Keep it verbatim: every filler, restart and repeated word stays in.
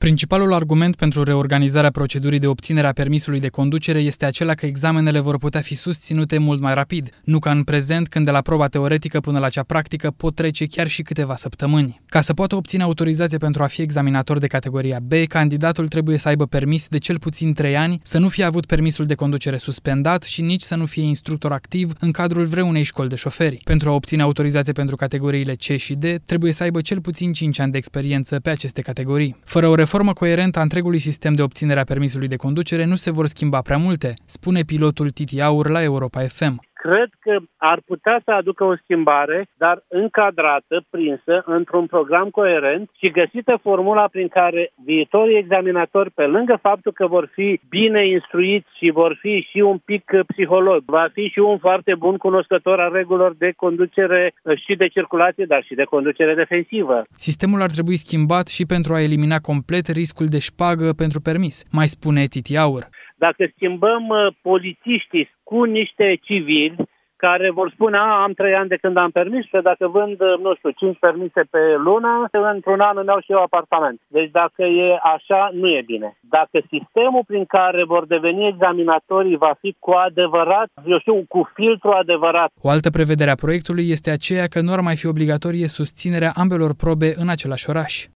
Principalul argument pentru reorganizarea procedurii de obținere a permisului de conducere este acela că examenele vor putea fi susținute mult mai rapid, nu ca în prezent, când de la proba teoretică până la cea practică pot trece chiar și câteva săptămâni. Ca să poată obține autorizație pentru a fi examinator de categoria B, candidatul trebuie să aibă permis de cel puțin trei ani, să nu fie avut permisul de conducere suspendat și nici să nu fie instructor activ în cadrul vreunei școli de șoferi. Pentru a obține autorizație pentru categoriile C și D, trebuie să aibă cel puțin cinci ani de experiență pe aceste categorii. Fără o reformă coerentă a întregului sistem de obținere a permisului de conducere, nu se vor schimba prea multe, spune pilotul Titi Aur la Europa F M. Cred că ar putea să aducă o schimbare, dar încadrată, prinsă, într-un program coerent și găsită formula prin care viitorii examinatori, pe lângă faptul că vor fi bine instruiți și vor fi și un pic psiholog, va fi și un foarte bun cunoscător al regulilor de conducere și de circulație, dar și de conducere defensivă. Sistemul ar trebui schimbat și pentru a elimina complet riscul de șpagă pentru permis, mai spune Titi Aur. Dacă schimbăm polițiștii cu niște civili care vor spune, a, am trei ani de când am permis și dacă vând, nu știu, cinci permise pe lună, într-un an îmi iau și eu apartament. Deci dacă e așa, nu e bine. Dacă sistemul prin care vor deveni examinatorii va fi cu adevărat, eu știu, cu filtru adevărat. O altă prevedere a proiectului este aceea că nu ar mai fi obligatorie susținerea ambelor probe în același oraș.